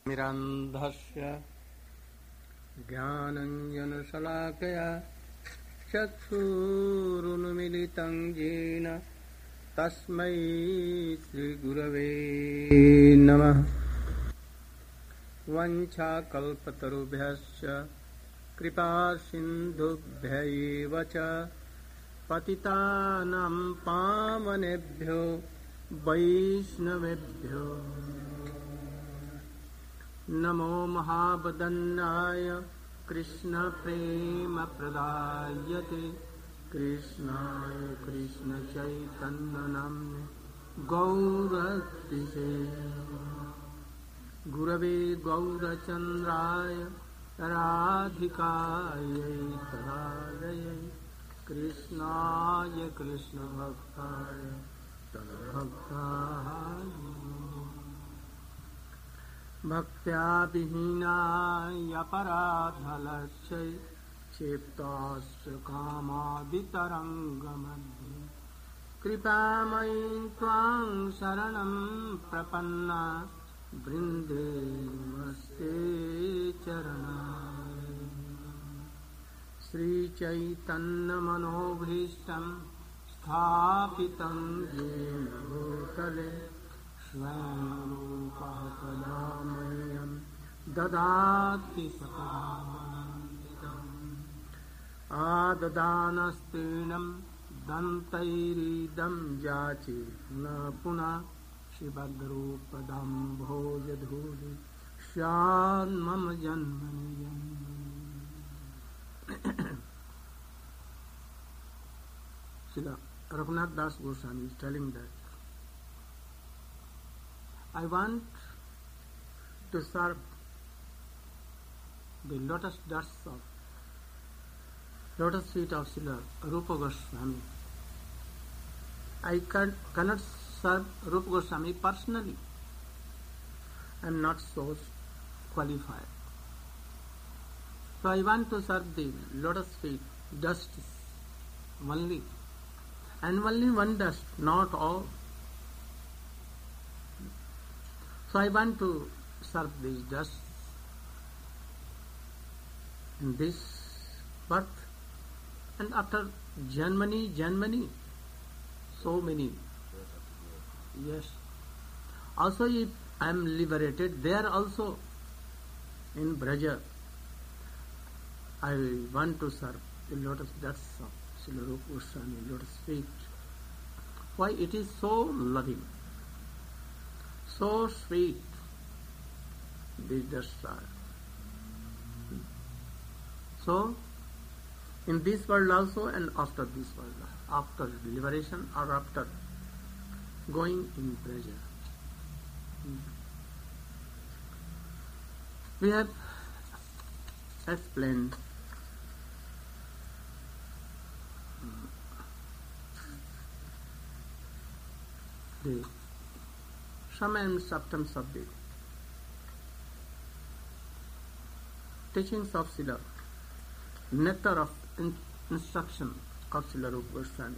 मिरन्धस्य ज्ञानञ्जनशलाकया चक्षुरुन्मिलितं येन तस्मै श्रीगुरवे नमः। वञ्चाकल्पतरुभ्यश्च कृपासिन्धुभ्यैव च पतितानां पावनेभ्यो वैष्णवेभ्यो नमो महावदन्नाय कृष्णप्रेमप्रदायते कृष्णाय कृष्णचैतन्यनाम्ने गौरतिसे गुरवे गौरचन्द्राय राधिकायै तदालये कृष्णाय कृष्णभक्ताय तद्भक्ताय भक्त्या विहीनाय अपराधलक्ष्यै क्षिप्ताश्च कामादितरङ्गमध्ये कृपामयी त्वां शरणं प्रपन्ना वृन्दे नमस्ते चरणाय। श्रीचैतन्यमनोभीष्टं स्थापितं येन भूतले स्वयं रूपः कदा मह्यं ददाति स्वपदान्तिकम् आददानस्तीनं दन्तैरीदं याचे पुनः पुनः शिवद्रूपदं भोजधूलि स्यान्मम जन्मनि जन्मनि। Srila Raghunath Das Goswami is telling that I want to serve the lotus feet of Srila Rupa Goswami. I cannot serve Rupa Goswami personally. I am not so qualified. So I want to serve the lotus feet, dust only. And only one dust, not all. So I want to serve these dust in this birth and after Janmani, so many. Yes. Also if I am liberated, there also in Braja, I want to serve the lotus dust of Srila Rupa Goswami, lotus feet. Why? It is so loving, so sweet, these dusts are. So, in this world also and after this world, after liberation or after going in pleasure. We have explained the sum and substance of the teachings of Srila, nectar of instruction of Srila Rupa Goswami.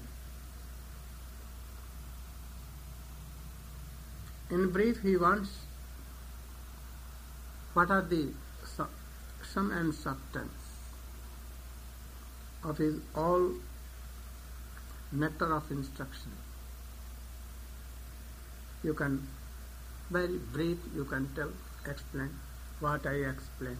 In brief, he wants what are the sum and substance of his all nectar of instruction. You can, very brief, you can explain what I explained.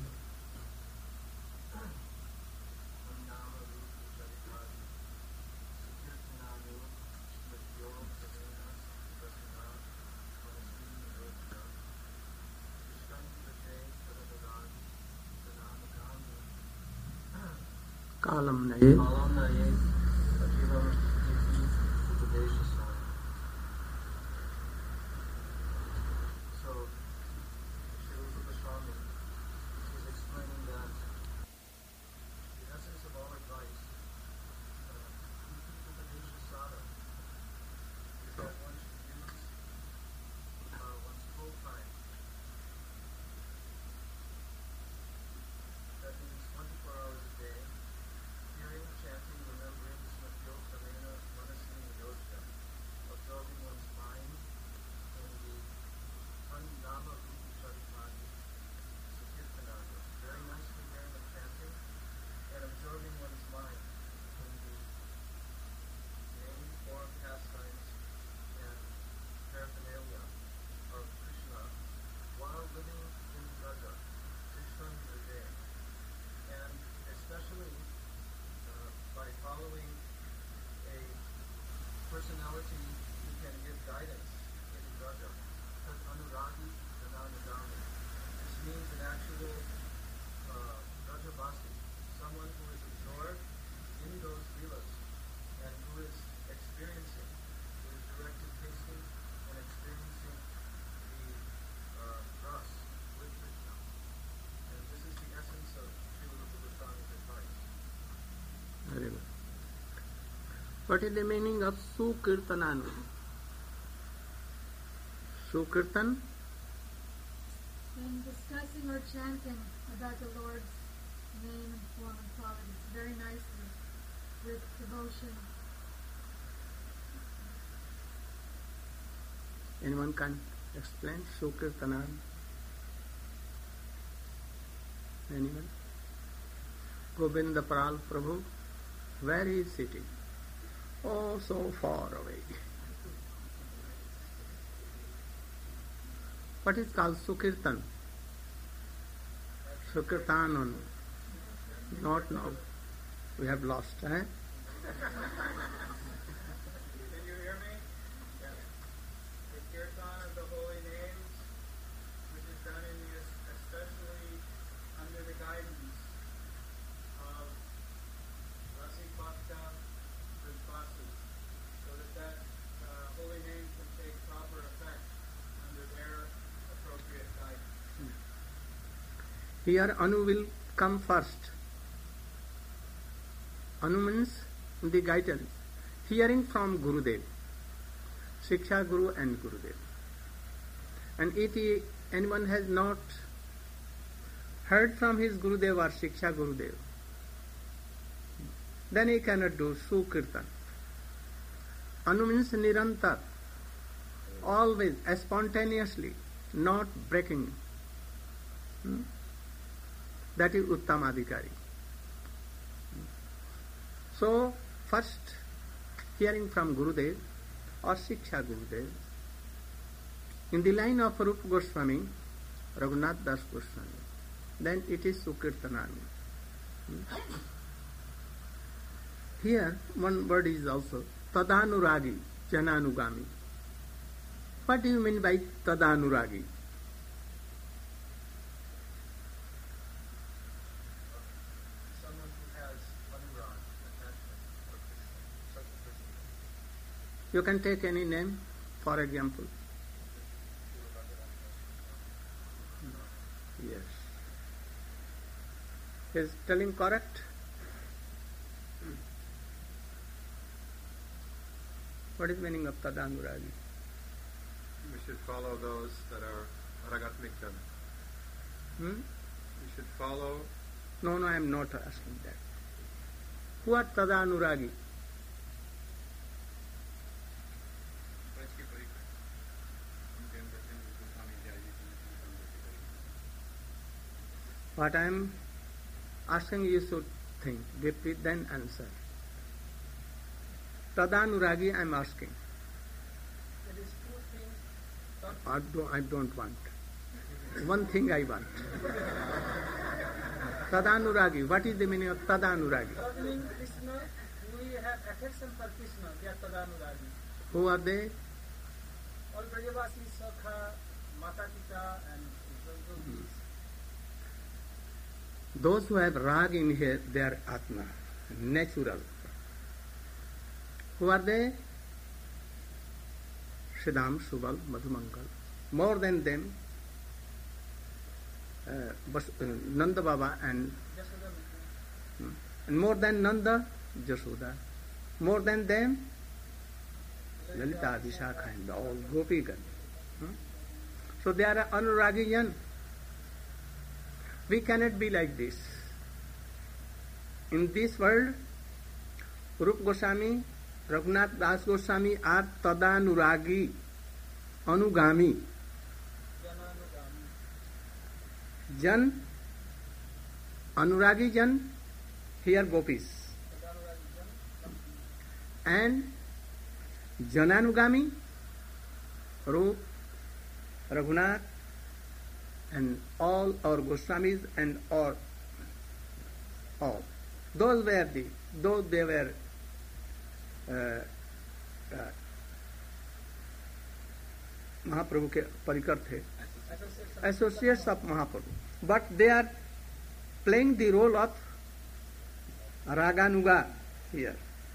Kalam naye personality who can give guidance in Raja. Anuragi Jananugami. This means an actual Rajabasi, someone who is absorbed in those vilas and who is experiencing, who is directly tasting and experiencing the ras with Krishna. And this is the essence of Srila Rupa Goswami's advice. Very good. What is the meaning of Sukirtananu? Sukirtan? When discussing or chanting about the Lord's name and form and qualities very nicely with devotion. Anyone can explain Sukirtanan? Anyone? Govinda Pral Prabhu, where he is sitting? Oh, so far away. What is called Sukirtan? Sukirtanan. Not now. We have lost, eh? Can you hear me? Yes. The kirtan of the holy names, which is done in the, especially under the guidance of Rasik Bhakta Vishvasu, so that holy name can take proper effect under their appropriate guidance. Here Anu will come first. Anu means the guidance. Hearing from Gurudev, Shiksha Guru and Gurudev. And if anyone has not heard from his Gurudev or Shiksha Gurudev, then he cannot do Sukirtan. Anu means Nirantar, always, spontaneously, not breaking. That is Uttamadhikari. So, first hearing from Gurudev or Shiksha Gurudev. In the line of Rupa Goswami, Raghunath Das Goswami, then it is Sukirtanani. Here, one word is also Tadanuragi, Jananugami. What do you mean by Tadanuragi? Someone who has anurag, attachment, or Krishna, such a person. You can take any name, for example. Yes. Is telling correct? What is meaning of Tadanuragi? We should follow those that are Ragatmika. We should follow. No, I am not asking that. Who are Tadanuragi? What I am asking you should think, deeply, then answer. Tadanuragi I am asking. It is two things. I don't want. One thing I want. Tadanuragi. What is the meaning of Tadanuragi? Loving Krishna, we have affection for Krishna, they are Tadanuragi. Who are they? All Brajavasi, Sakha, Mata Pita, and those. Those who have rag in here, they are Atma, natural. Who are they? Siddham, Subal, Madhumangal. More than them, Nanda Baba and more than Nanda, Jashoda. More than them, Lalita, Vishakha, and all Gopigan. So they are Anuragiyan. We cannot be like this. In this world, Rupa Goswami, Raghunath Das Goswami are Tadanuragi, Anugami. Jan, Anuragi Jan, here Gopis. And Jananugami, Rup, Raghunath, and all our Goswamis and all. Those they were महाप्रभु के परिकर थे, associates of Mahaprabhu, but they are playing the role of Raganuga here.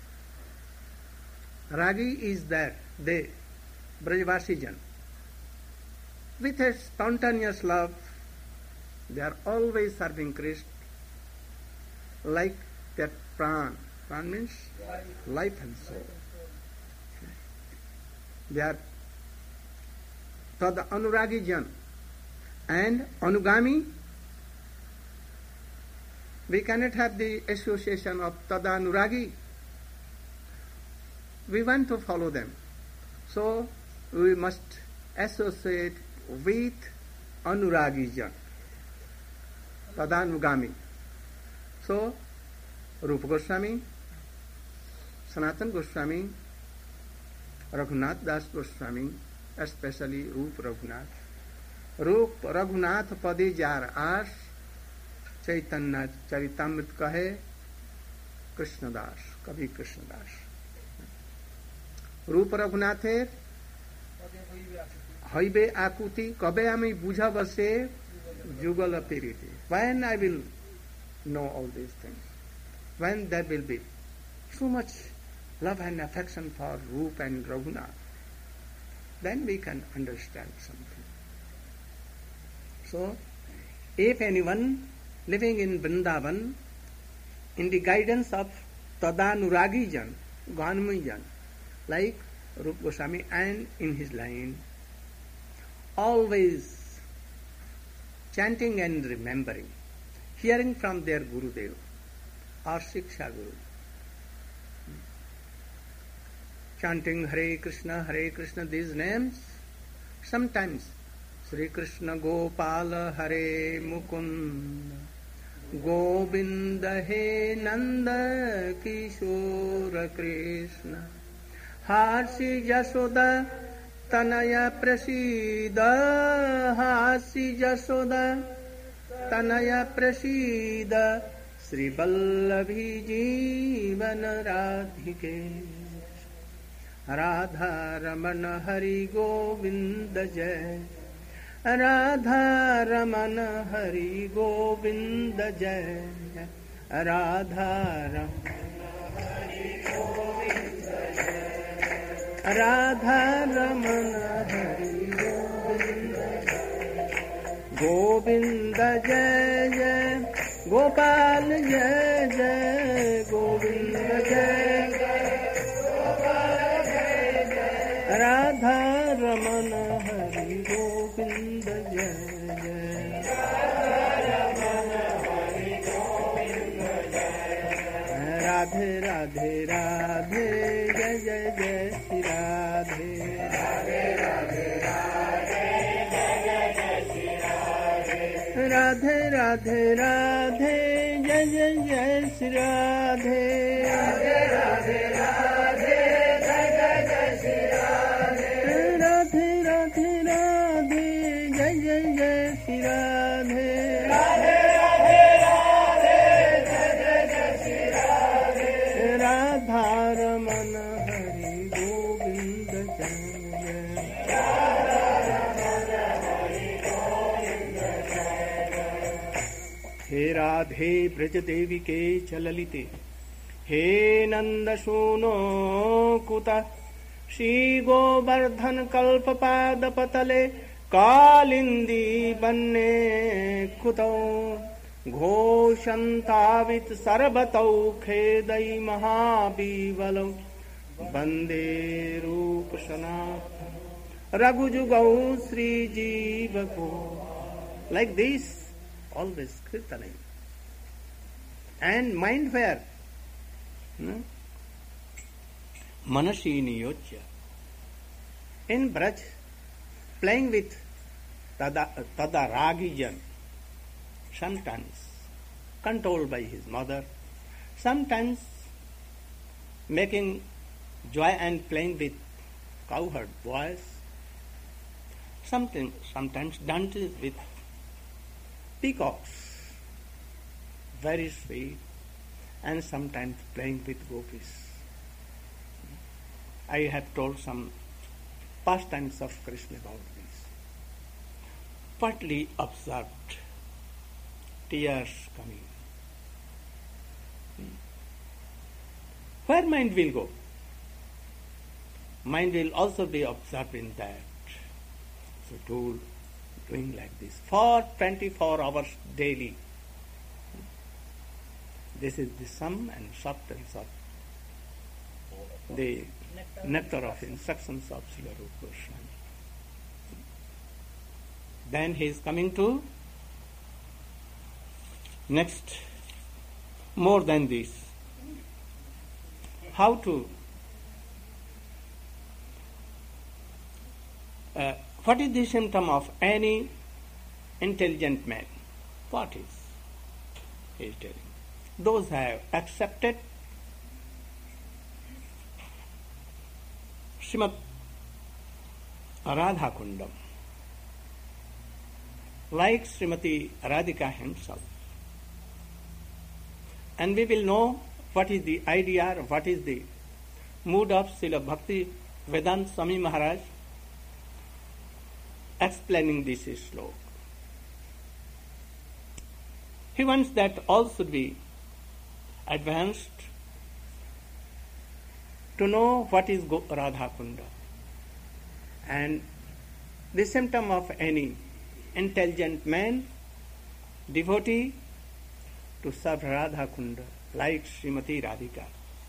Ragi is that they, Brajvasijan, with a spontaneous love, they are always serving Krishna like their pran. Pran means life and soul. They are Tad Anuragijan and Anugami. We cannot have the association of Tadanuragi. We want to follow them. So we must associate with Anuragijan, Tadanugami. So Rupa Goswami, Sanatana Goswami, Raghunath Das Goswami, especially Rupa Raghunath. Rupa Raghunath Padi Jar As Chaitanya Charitamrita कहे कृष्णदास, कवि कृष्णदास। रूप रघुनाथेर हईबे आकुति कबे आमी बुझा बसे जुगल पीरिति। When I will know all these things, when there will be so much love and affection for Rup and Raghunath, then we can understand something. So, if anyone living in Vrindavan, in the guidance of Tadanuragijan, Ganmajan, like Rupa Goswami, and in his line, always chanting and remembering, hearing from their Gurudev or Shiksha Guru, chanting Hare Krishna, these names, sometimes Sri Krishna Gopala Hare Mukunda Govinda He Nanda Kishora Krishna Hasi Jasoda Tanaya Prasida Hasi Jasoda Tanaya Prasida Sri Vallabhi Jeevan Radhike Radha Ramana Hari Govinda Jai Radha Ramana Hari Govinda Jai Radha Ramana Hari Govinda Jai Radha Ramana Hari Govinda Jai Govinda Jai Jai Gopal Jai Jai Govinda Jai Gopal Jai Jai Radha Ramana Hari Govinda Jai Jai Radhe Radhe Radhe Jai Jai Jai Shri Radhe Radhe Radhe Radhe Jai Jai Jai Shri Radhe Radhe Radhe Radhe Jai Jai Jai Shri Radhe Radhe Radhe Radhe Jai Jai Jai Shri Radhe Radhe Radhe Radhe Jai Jai Jai Shri Radhe Radhe Radhe Radhe Jai Jai Jai Shri Radhe Radha Ramana Hari Govinda Jai हे राधे ब्रज देवी के चललिते हे नंद सोनो कुत श्री गोवर्धन कल्प पाद पतले कालिंदी बन्ने कुतौ घोषंतावित सर्वतौ खेदई महाबीवलौ वंदे रूप सनातन रघुजुगौ श्री जीव को। Like this, always kirtaning. And mind where? Manasi niyojya. In Braj, playing with Tadaragijan, sometimes controlled by his mother, sometimes making joy and playing with cowherd boys, sometimes dancing with peacocks, very sweet, and sometimes playing with gopis. I have told some pastimes of Krishna about this. Partly observed, tears coming. Where mind will go? Mind will also be observing that. So doing like this for 24 hours daily. This is the sum and substance of the nectar of instructions of Srila Rupa Goswami. Then he is coming to next, more than this. How to what is the symptom of any intelligent man? What is? He is telling. Those who have accepted Srimad Radha Kundam, like Srimati Radhika himself. And we will know what is the idea, or what is the mood of Srila Bhakti Vedanta Swami Maharaj explaining this sloka. He wants that all should be advanced to know what is Radha Kunda. And the symptom of any intelligent man, devotee, to serve Radha Kunda, like Srimati Radhika.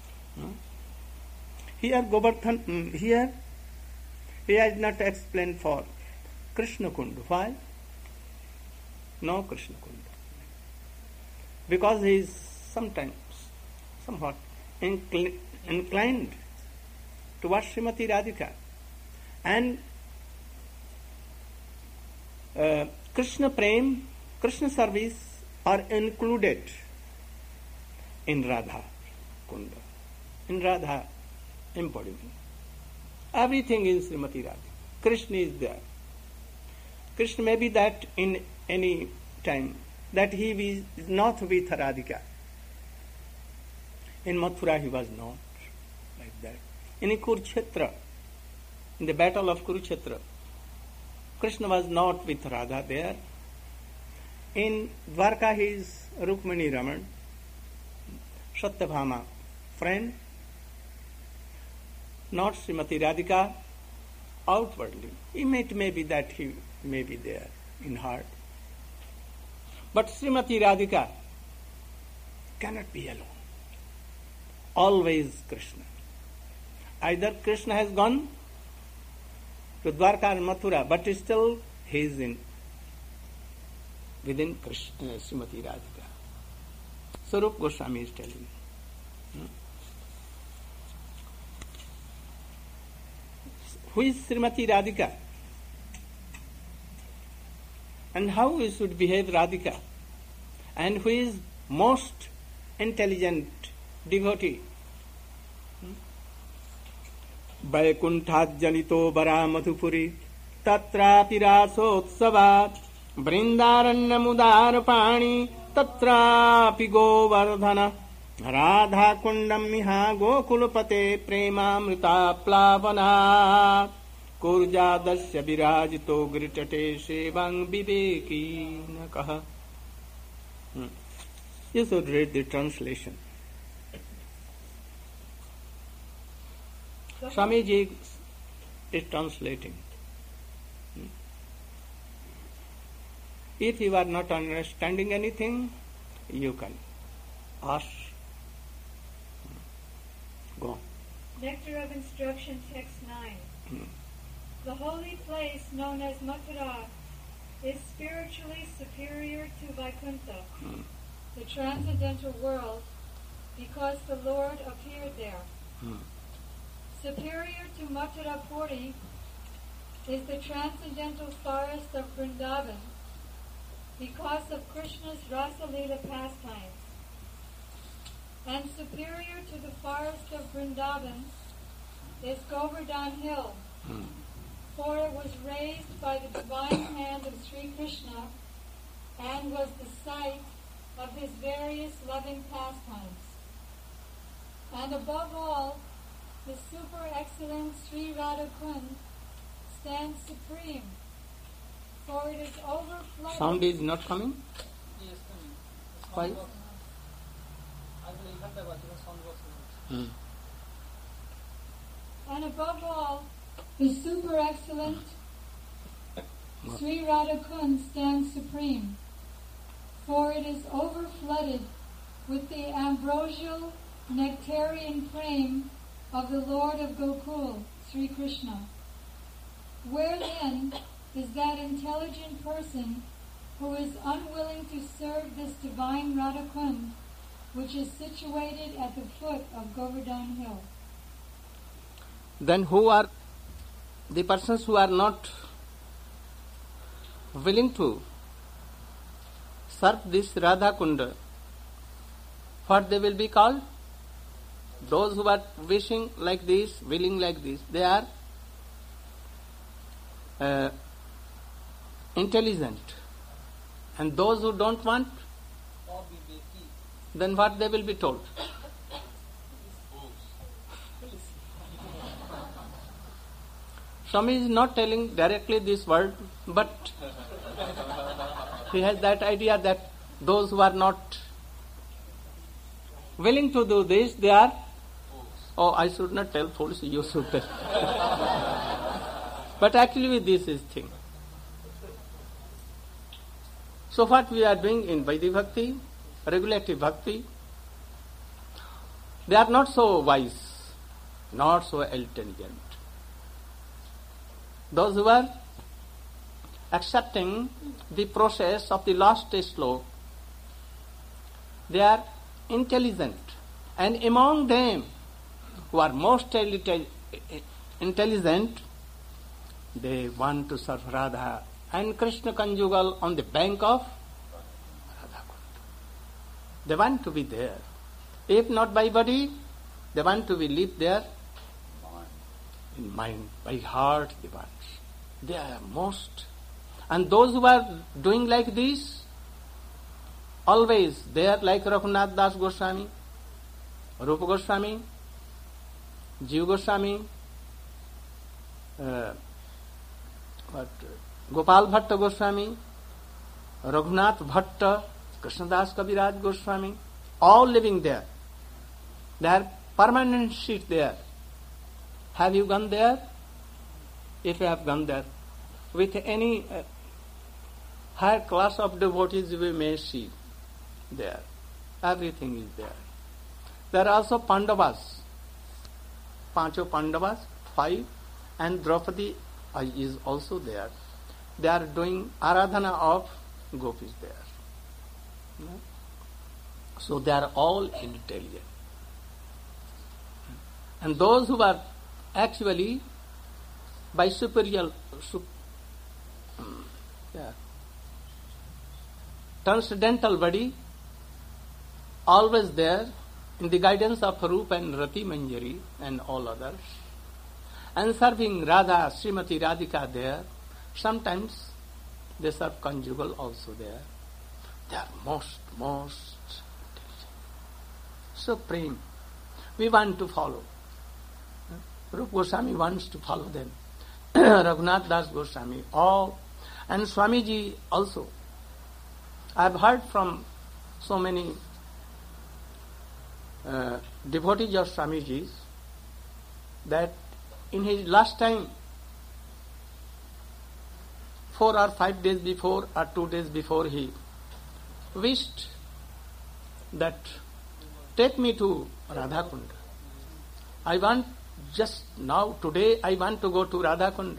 Here Govardhan, here he has not explained for Krishna Kunda. Why? No Krishna Kunda. Because he is sometimes somewhat inclined towards Srimati Radhika. And Krishna Prem, Krishna service are included in Radha Kunda, in Radha embodiment. Everything in Srimati Radhika. Krishna is there. Krishna may be that in any time that he is not with Radhika. In Mathura he was not like that. In Kurukshetra, in the battle of Kurukshetra, Krishna was not with Radha there. In Dwarka he is Rukmini Raman, Satyabhama friend, not Srimati Radhika outwardly. It may be that he may be there in heart. But Srimati Radhika cannot be alone. Always Krishna. Either Krishna has gone to Dwarka and Mathura, but still he is within Krishna, Srimati Radhika. Swarup Goswami is telling. Who is Srimati Radhika? And how we should behave Radhika? And who is most intelligent devotee? Vaikunthajanito bara madhupuri tatrapi rasotsavat Vrindaranyamudar tatrapi govardhana Radha kundam miha gokulapate premamrita plavana Kurjadasya virajito gritate sevang viveki nakaha. You should read the translation. Swamiji is translating. If you are not understanding anything, you can ask. Go. Nectar of Instruction, Text 9. The holy place known as Mathura is spiritually superior to Vaikuntha, the transcendental world, because the Lord appeared there. Superior to Mathura Puri is the transcendental forest of Vrindavan, because of Krishna's Rasa-lila pastimes. And superior to the forest of Vrindavan is Govardhan Hill, for it was raised by the divine hand of Sri Krishna and was the site of his various loving pastimes. And above all, the super excellent Sri Radhakund stands supreme, for it is overflowing. Sound is not coming? Yes, coming. The sound Why? was- I believe that the sound was not. And above all, the super excellent Sri Radhakund stands supreme, for it is overflooded with the ambrosial nectarian frame of the Lord of Gokul, Sri Krishna. Where then is that intelligent person who is unwilling to serve this divine Radhakund, which is situated at the foot of Govardhan Hill? Then who are the persons who are not willing to serve this Radha Kunda? What they will be called? Those who are wishing like this, willing like this, they are intelligent. And those who don't want, Or Viveki. then what they will be told? Swami is not telling directly this word, but he has that idea that those who are not willing to do this, they are, oh, I should not tell fools, you should tell. But actually this is thing. So what we are doing in Vaidhi Bhakti, regulative Bhakti, they are not so wise, not so intelligent. Those who are accepting the process of the last sloka, they are intelligent. And among them who are most intelligent, they want to serve Radha and Krishna conjugal on the bank of Radha Kunda. They want to be there. If not by body, they want to be live there in mind, by heart they want. They are most. And those who are doing like this, always they are like Raghunath Das Goswami, Rupa Goswami, Jiva Goswami, Gopal Bhatta Goswami, Raghunath Bhatta, Krishnadas Kaviraj Goswami, all living there. They are permanent seat there. Have you gone there? If you have gone there, with any higher class of devotees we may see there. Everything is there. There are also Pandavas. Pancho Pandavas, 5, and Draupadi is also there. They are doing Aradhana of gopis there. So they are all intelligent. And those who are actually by transcendental body, always there in the guidance of Rupa and Rati Manjari and all others, and serving Radha, Srimati Radhika there. Sometimes they serve conjugal also there. They are most supreme. We want to follow. Rupa Goswami wants to follow them. Raghunath Das Goswami, all. And Swamiji also. I have heard from so many devotees of Swamiji's that in his last time, 4 or 5 days before or 2 days before, he wished that take me to Radha Kunda. I want just now, today, I want to go to Radha Kunda.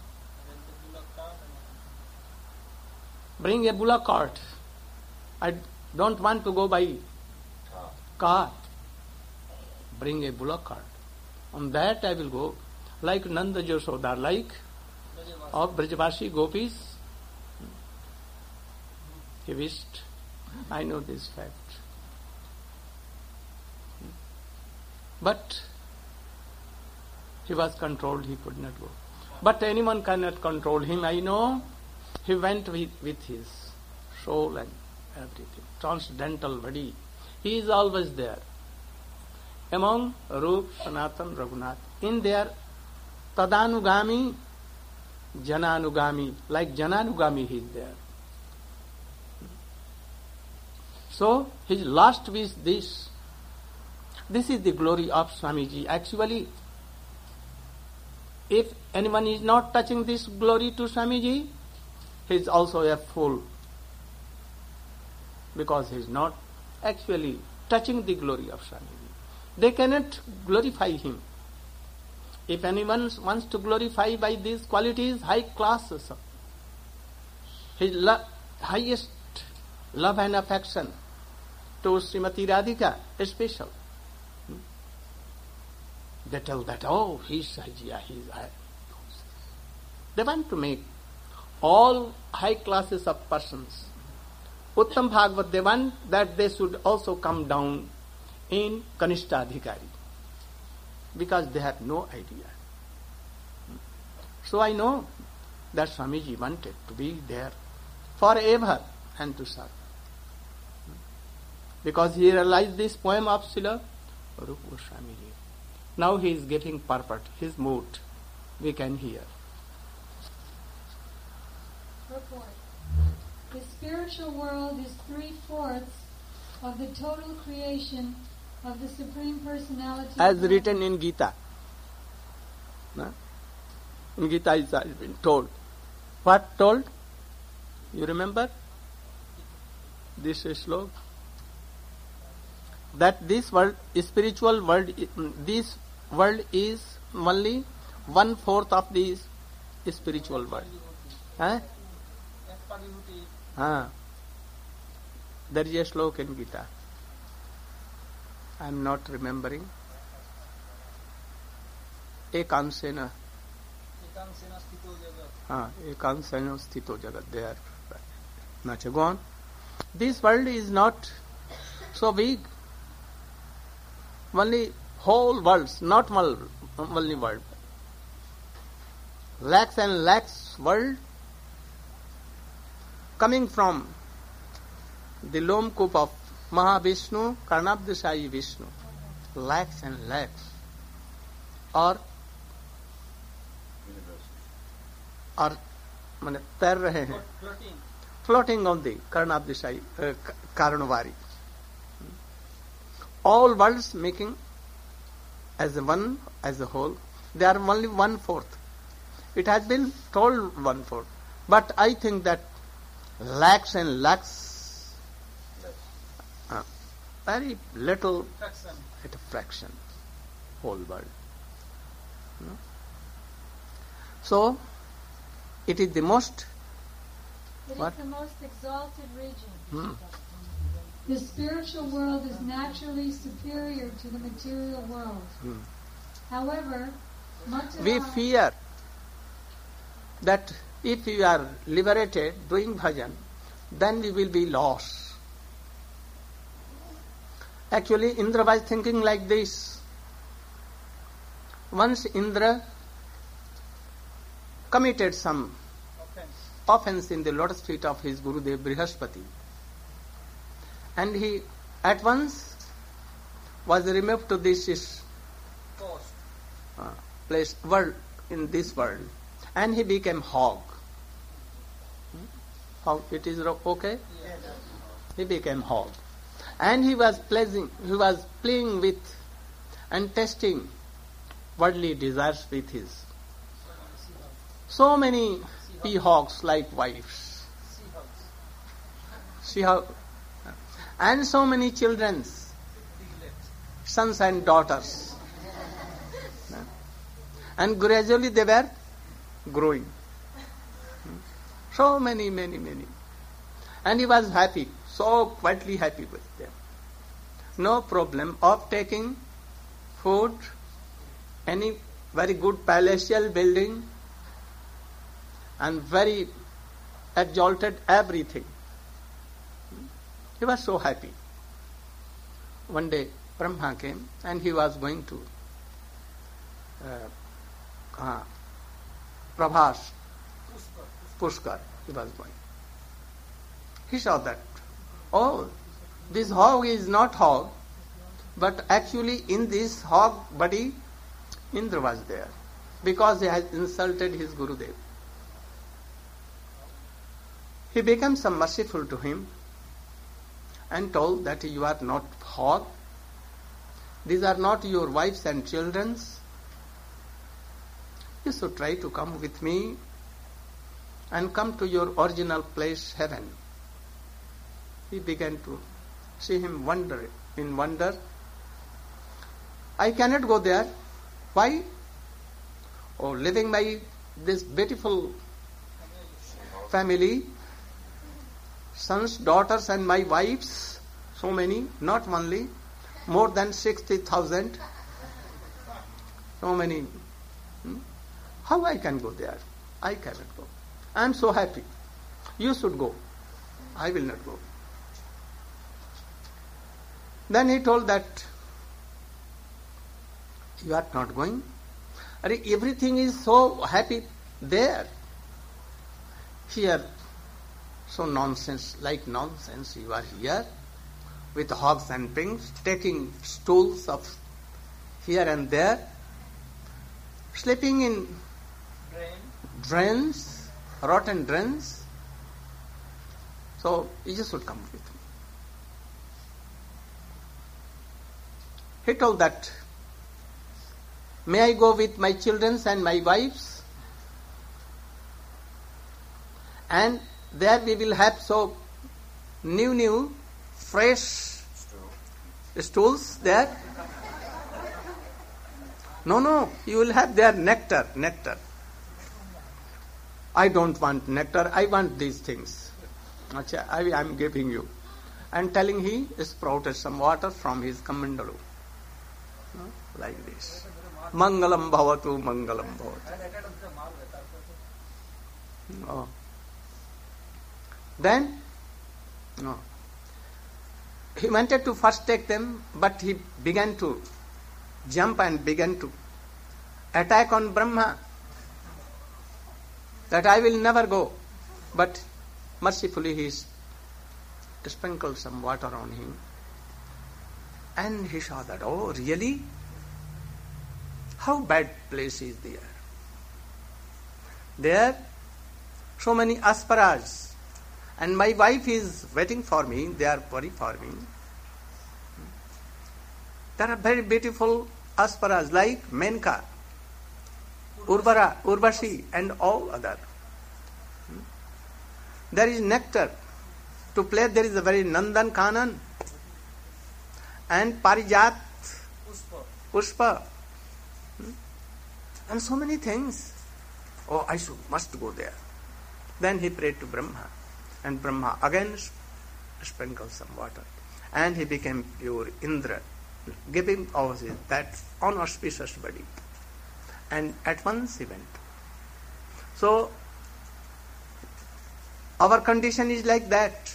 Bring a bullock cart. I don't want to go by car. Bring a bullock cart. On that I will go, like Nanda Yashoda, like of Brajavasi gopis. He wished. I know this fact. But he was controlled, he could not go. But anyone cannot control him, I know. He went with his soul and everything. Transcendental body. He is always there. among Rup, Sanatan, Raghunath. In their Tadanugami, Jananugami, like Jananugami he is there. So his last wish this. This is the glory of Swamiji. Actually, if anyone is not touching this glory to Swamiji, he is also a fool. Because he is not actually touching the glory of Swamiji. They cannot glorify him. If anyone wants to glorify by these qualities, high classes, his highest love and affection to Srimati Radhika is special. They tell that, oh, he's Sahajiya, he's high. They want to make all high classes of persons. Uttam Bhagavat, they want that they should also come down in Kanishta Adhikari. Because they have no idea. So I know that Swamiji wanted to be there forever and to serve. Because he realized this poem of Srila Rupa Goswamiji. Now he is getting purport, his mood. We can hear. Purport. The spiritual world is 3/4 of the total creation of the Supreme Personality. As written in Gita. No? In Gita it has been told. What told? You remember? This sloka. That this world, spiritual world, this world is only 1/4 of the spiritual world. Huh? There is a sloka in Gita. I am not remembering. Ekansena sthito jagat. There. Go on. This world is not so big. Only whole worlds, not only world. Lakhs and lakhs world coming from the Lomkup of Mahavishnu, Karnabdashayi Vishnu. Lakhs and lakhs. Or तैर रहे हैं, floating on the Karnabdashayi, Karanavari. All worlds making as one, as a whole, they are only 1/4. It has been told 1/4, but I think that lakhs and lakhs, very little, at a fraction, whole world. No? So, it is the most. It What? is the most exalted region. The spiritual world is naturally superior to the material world. However, much of We our fear that if we are liberated doing bhajan, then we will be lost. Actually, Indra was thinking like this. Once Indra committed some offense in the lotus feet of his Gurudev Brihaspati, and he at once was removed to this place, world, in this world, and he became hog. How it is okay? He became hog, and he was playing with and testing worldly desires with his so many peahawks like wives, and so many children, sons and daughters, and gradually they were growing. So many, and he was happy, so quietly happy with them. No problem of taking food, any very good palatial building, and very exalted everything. He was so happy. One day Brahma came and he was going to Prabhas, Pushkar, he was going. He saw that, oh, this hog is not hog, But actually in this hog body, Indra was there because he has insulted his Gurudev. He became so merciful to him and told that you are not hog. These are not your wives and children. You should try to come with me and come to your original place, heaven. He began to see him in wonder. I cannot go there. Why? Oh, living by this beautiful family, sons, daughters and my wives, so many, not only, more than 60,000, so many. How I can go there? I cannot go. I am so happy. You should go. I will not go. Then he told that, you are not going? Everything is so happy there. Here, so nonsense, like nonsense, you are here with hogs and pigs, taking stools of here and there, sleeping in drains, rotten drains. So you should come with me. He told that, may I go with my children and my wives? And there we will have so new, fresh stools there. No, you will have their nectar. I don't want nectar, I want these things. I am giving you. And telling he sprouted some water from his kamandalu. Like this. Mangalam bhavatu, mangalam bhavatu. Oh. Then, no. He wanted to first take them, but he began to jump and began to attack on Brahma. That I will never go. But mercifully he sprinkled some water on him. And he saw that, oh really? How bad place is there? There, so many asparas. And my wife is waiting for me, they are worried for me. There are very beautiful asparas like Menka, Urvashi and all other. There is nectar. To play there is a very Nandan Kanan and Parijat, Pushpa. And so many things. Oh, I must go there. Then he prayed to Brahma. And Brahma again sprinkled some water. And he became pure Indra, giving all that unauspicious body. And at once he went. So, our condition is like that.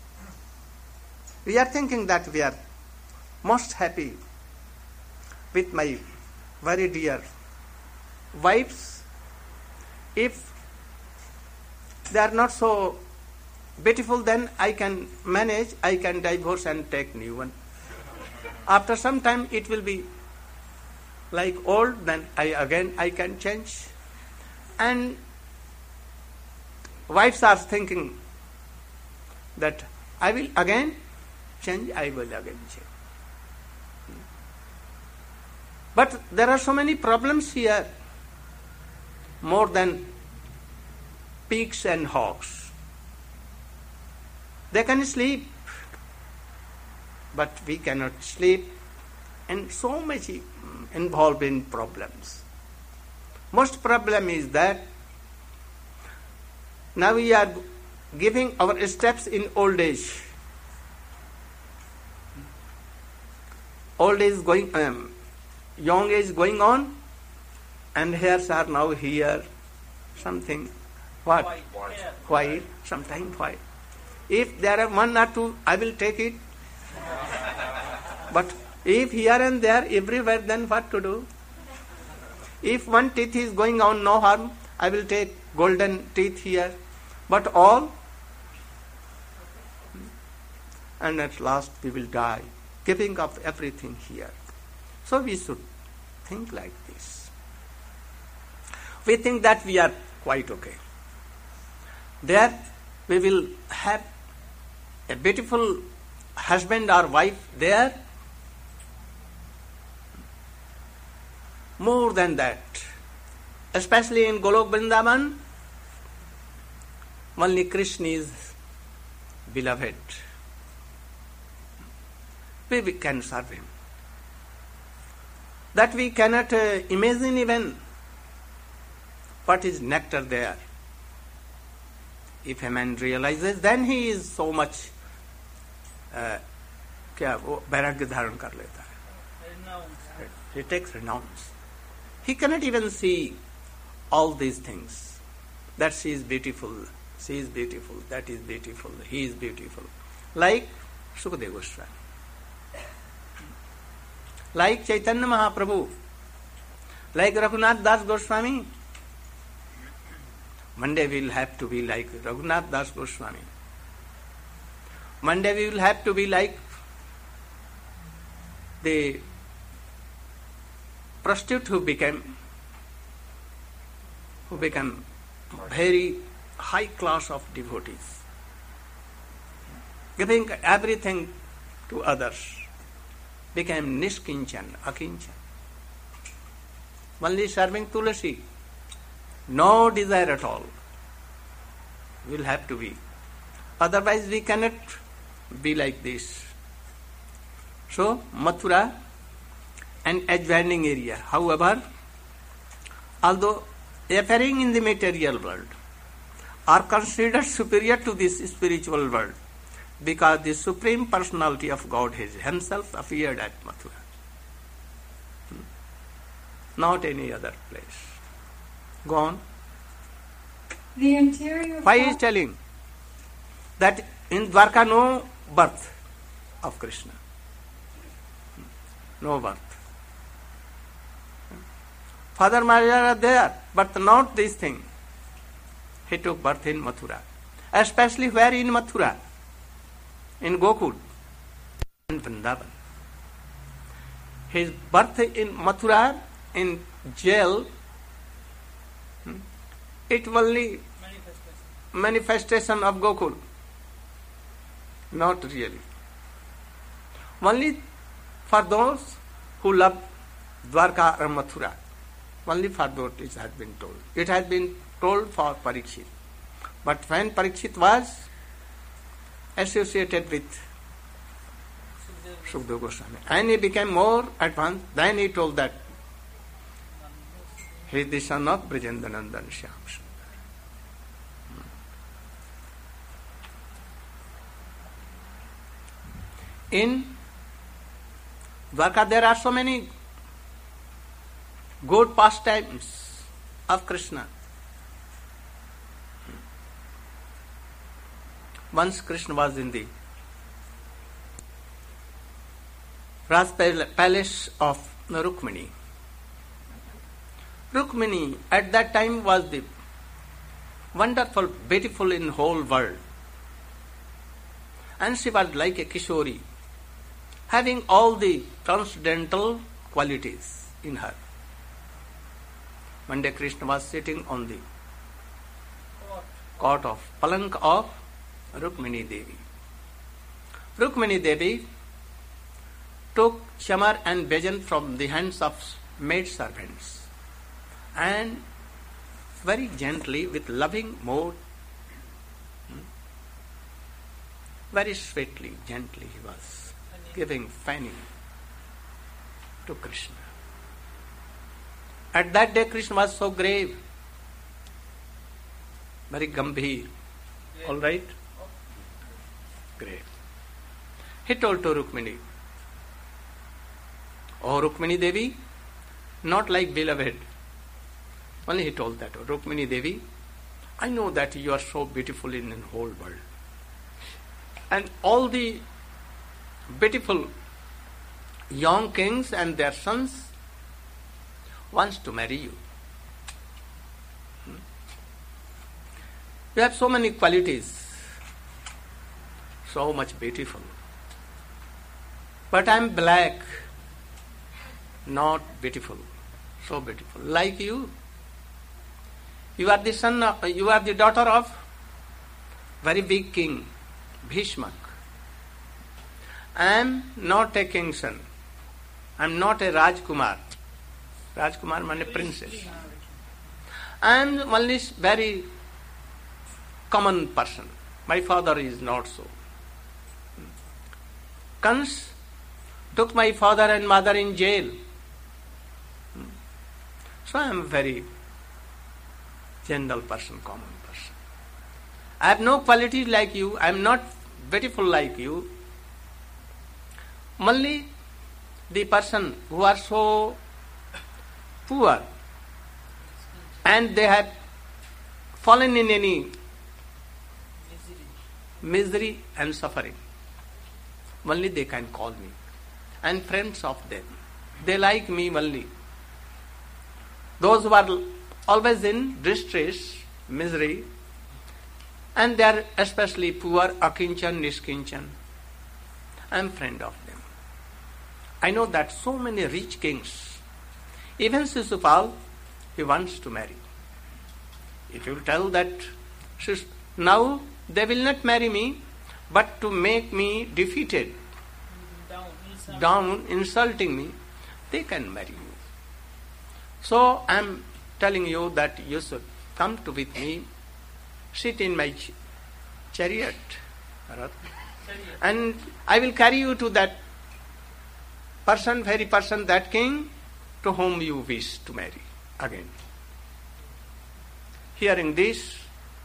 We are thinking that we are most happy with my very dear wives. If they are not so beautiful, then I can manage, I can divorce and take new one. After some time it will be like old, then I can change. And wives are thinking that I will again change. But there are so many problems here, more than pigs and hogs. They can sleep, but we cannot sleep, and so much involved in problems. Most problem is that now we are giving our steps in old age. Old age is going, young age going on, and hairs are now here, something, what? White, sometimes white. If there are one or two, I will take it. But if here and there, everywhere, then what to do? If one teeth is going on, no harm, I will take golden teeth here. But all, and at last we will die. giving up everything here. So we should think like this. We think that we are quite okay. There we will have a beautiful husband or wife there. More than that, especially in Golok Vrindavan, only Krishna is beloved. We can serve him. That we cannot imagine even what is nectar there. If a man realizes, then he is so much वैराग्य धारण कर लेता है. He takes renounce. He cannot even see all these things. That she is beautiful, she is beautiful, that is beautiful, he is beautiful. Like Sukadeva Goswami. Like Chaitanya Mahaprabhu. Like Raghunath Das Goswami. One day we will have to be like Raghunath Das Goswami. One day we will have to be like the prostitute who became very high class of devotees, giving everything to others, became Nishkinchan, Akinchan. Only serving Tulasi, no desire at all. We will have to be. Otherwise we cannot be like this. So, Mathura and adjoining area, however, although appearing in the material world, are considered superior to this spiritual world because the Supreme Personality of Godhead himself appeared at Mathura. Not any other place. Go on. The interior. Why is telling that in Dwarka no birth of Krishna? No birth. Father Maharaj are there, but not this thing. He took birth in Mathura. Especially where in Mathura? In Gokul and Vrindavan. His birth in Mathura, in jail, it only manifestation of Gokul. Not really. Only for those who love Dwarka or Mathura. Only for those it has been told. It has been told for Parikshit. But when Parikshit was associated with Sukadeva Goswami and he became more advanced, then he told that he is the son of Brajendanandan Shyam Sundar. In Dwarka there are so many good pastimes of Krishna. Once Krishna was in the Raj palace of Rukmini. Rukmini at that time was the wonderful, beautiful in whole world. And she was like a Kishori, having all the transcendental qualities in her. One day Krishna was sitting on the cot of palank of Rukmini Devi. Rukmini Devi took chamar and bejan from the hands of maid servants and very gently, with loving mood, very sweetly, gently he was giving fanning to Krishna. At that day Krishna was so grave, very gambhir. All right? Grave. He told to Rukmini, "Oh Rukmini Devi, not like beloved." Only he told that, "Oh Rukmini Devi, I know that you are so beautiful in the whole world. And all the beautiful young kings and their sons wants to marry you. You have so many qualities, so much beautiful. But I am black, not beautiful, so beautiful. Like you. You are the daughter of very big king, Bhishmak. I am not a king's son. I am not a Rajkumar. Rajkumar means princess. I am only very common person. My father is not so. Kans took my father and mother in jail. So I am very general person, common person. I have no qualities like you. I am not beautiful like you. Only the person who are so poor and they have fallen in any misery and suffering, only they can call me. And friends of them, they like me only. Those who are always in distress, misery, and they are especially poor, akinchan, niskinchan, I am friend of them. I know that so many rich kings, even Sisupal, he wants to marry. If you tell that now they will not marry me, but to make me defeated, down, insulting me, they can marry you. So I am telling you that you should come to with me, sit in my chariot, and I will carry you to that person, very person, that king to whom you wish to marry again. Hearing this,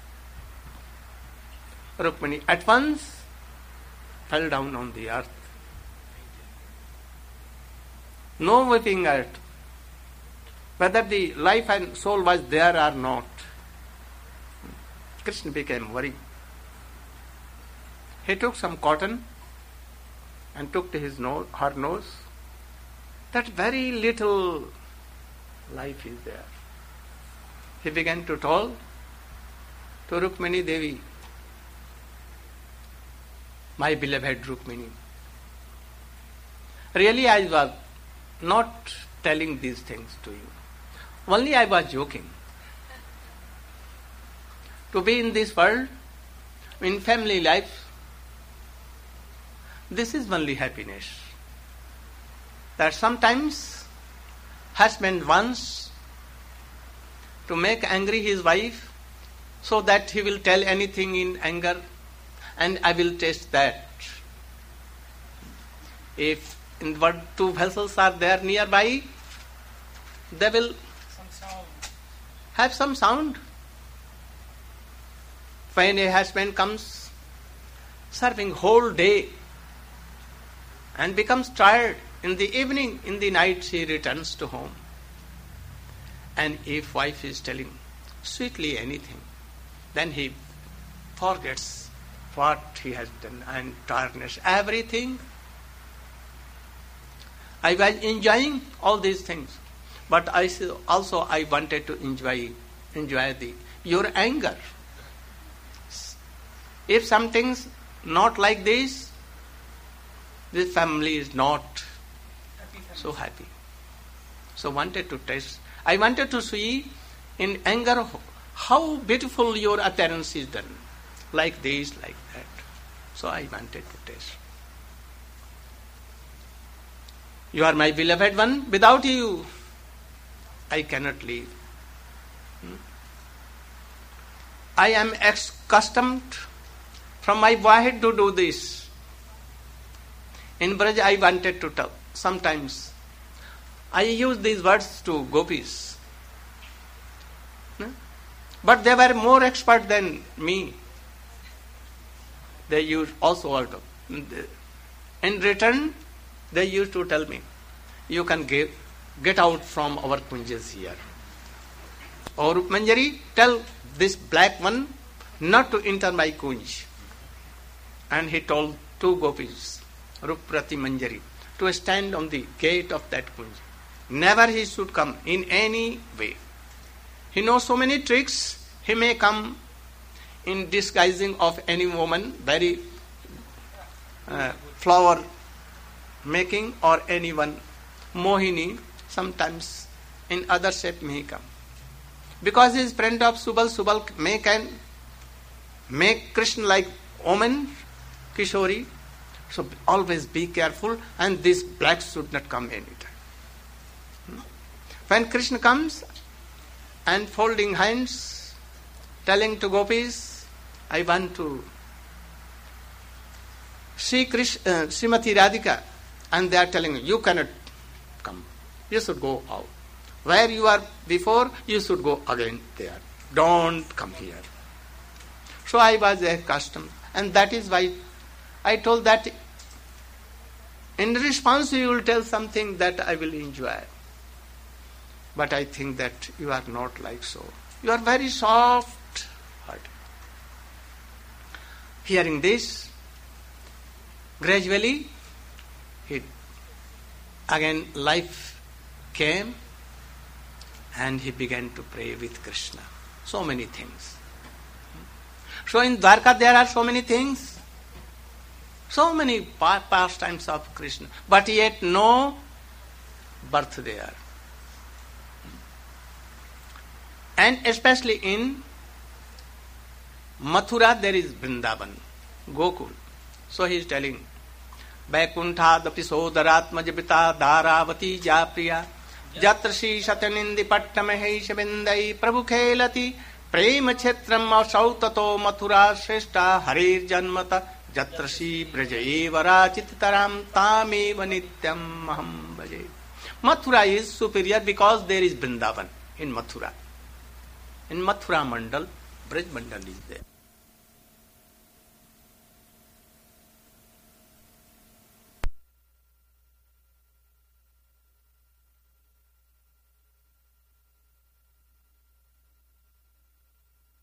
Rukmini at once fell down on the earth. No weeping at whether the life and soul was there or not. Krishna became worried. He took some cotton and took to his nose, her nose. That very little life is there. He began to tell to Rukmini Devi, my beloved Rukmini. Really, I was not telling these things to you. Only I was joking. To be in this world, in family life, this is only happiness. That sometimes husband wants to make angry his wife so that he will tell anything in anger and I will taste that. If in the world two vessels are there nearby, they will have some sound. When a husband comes serving whole day and becomes tired, in the evening, in the night, he returns to home. And if wife is telling sweetly anything, then he forgets what he has done and tiredness, everything. I was enjoying all these things, but I wanted to enjoy your anger. If something's not like this family is not so happy. So I wanted to see in anger how beautiful your appearance is done. Like this, like that. So I wanted to taste. You are my beloved one. Without you, I cannot live. I am accustomed from my boyhood to do this. In Braj, I wanted to tell. Sometimes I use these words to gopis. But they were more expert than me. They used also. In return, they used to tell me, you can get out from our kunjas here. Or Manjari, tell this black one not to enter my kunj. And he told two gopis, Ruprati Manjari, to stand on the gate of that kunj. Never he should come in any way. He knows so many tricks. He may come in disguising of any woman, very flower making, or anyone, Mohini, sometimes in other shape may come. Because he is friend of Subal, Subal can make Krishna like woman, Kishori. So always be careful, and this black should not come anytime. When Krishna comes and folding hands, telling to gopis, I want to see Srimati Radhika, and they are telling you cannot come. You should go out. Where you are before, you should go again there. Don't come here. So I was accustomed, and that is why I told that in response you will tell something that I will enjoy. But I think that you are not like so. You are very soft hearted. Hearing this, gradually, again life came, and he began to pray with Krishna. So many things. So in Dwarka there are so many things. So many pastimes of Krishna. But yet no birth there. And especially in Mathura there is Vrindavan, Gokul. So he is telling, Vaikuntadapi sodaratmajapita dharavati japriya jatra shri satanindi pattamaheisha bindai prabhu khelati prema chetram asautato mathura shrestha harir janmata jatra shri brajayeva rachititaram tameva nityam maham bhaje. Mathura is superior because there is Vrindavan in Mathura. In Mathura Mandal, Braj Mandal is there.